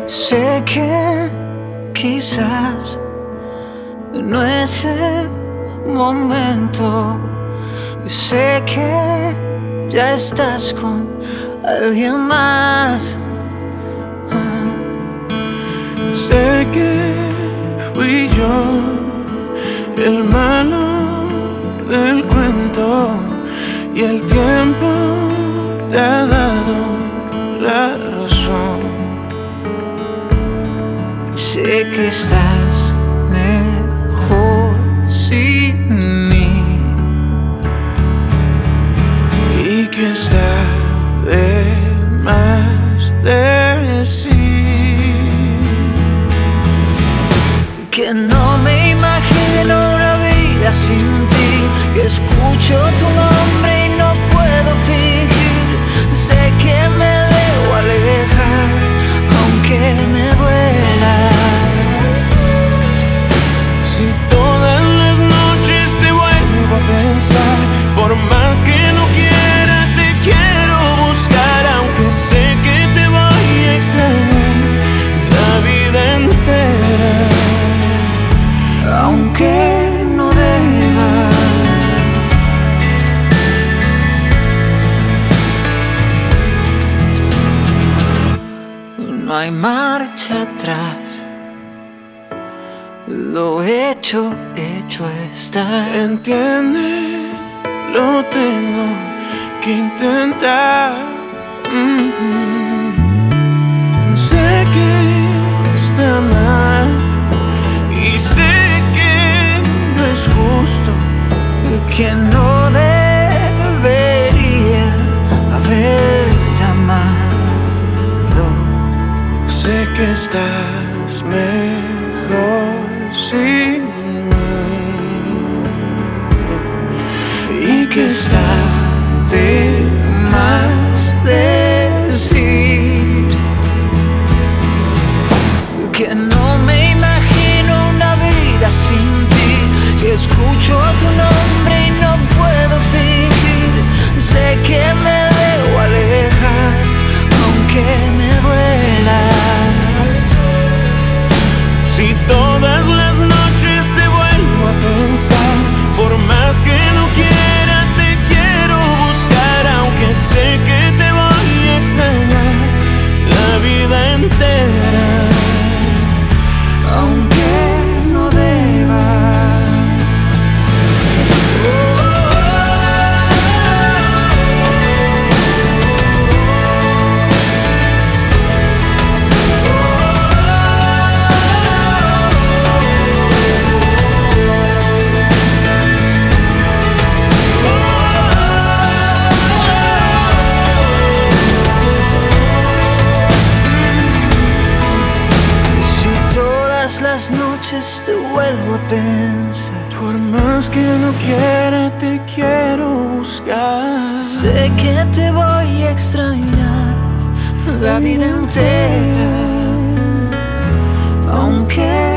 Sé que quizás no es el momento. Sé que ya estás con alguien más. Sé que fui yo el malo del cuento y el tiempo te ha dado la razón. Sé que estás mejor sin mí y que está de más decir que no me imagino una vida sin ti, que escucho tu nombre y no puedo fingir. Sé que me debo alejar, aunque me duela. Si todas las noches te vuelvo a pensar, por más que no quiera te quiero buscar, aunque sé que te voy a extrañar la vida entera, aunque no deba. No hay marcha atrás. Lo hecho, hecho está. entiende, lo tengo que intentar. Sé que está mal y sé que no es justo, Que no debería haber llamado. sé que estás mejor sin mí Y que está de más decir que no me imagino una vida sin ti, que escucho tu nombre y no puedo fingir. Sé que me debo alejar, aunque me duela. Si todas las noches te vuelvo a pensar, por más que no quiera te quiero buscar, aunque sé que te voy a extrañar la vida entera, Aunque no deba. Si todas las noches te vuelvo a pensar, por más que no quiera te quiero buscar, sé que te voy a extrañar la vida entera, aunque